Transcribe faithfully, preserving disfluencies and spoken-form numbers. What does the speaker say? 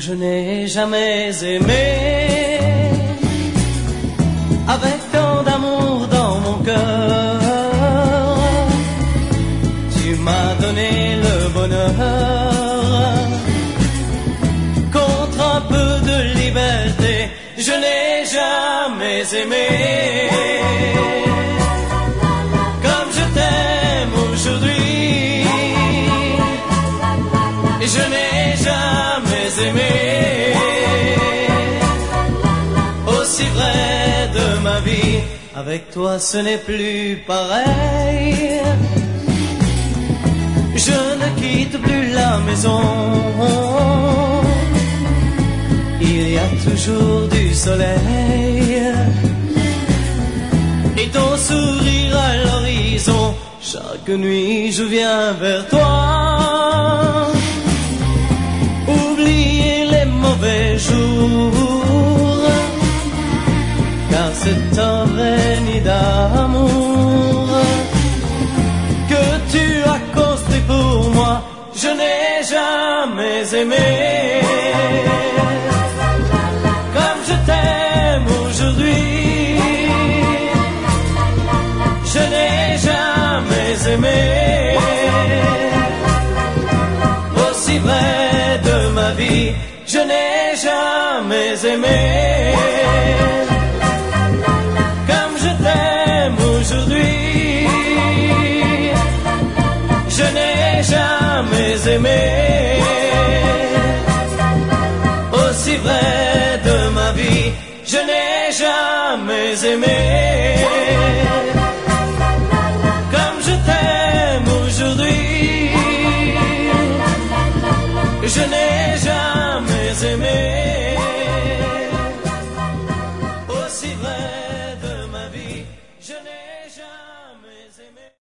je n'ai jamais aimé avec tant d'amour dans mon cœur. Tu m'as donné le bonheur contre un peu de liberté. Je n'ai jamais aimé comme je t'aime aujourd'hui. Je n'ai jamais aimé aussi vrai de ma vie. Avec toi ce n'est plus pareil. Je ne quitte plus la maison. Il y a toujours du soleil et ton sourire à l'horizon. Chaque nuit je viens vers toi, oublier les mauvais jours, car c'est un vrai nid d'amour que tu as construit pour moi. Je n'ai jamais aimé comme je t'aime aujourd'hui. Je n'ai jamais aimé aussi vrai de ma vie. Je n'ai jamais aimé comme je t'aime aujourd'hui. Je n'ai jamais aimé aussi vrai de ma vie. Je n'ai jamais aimé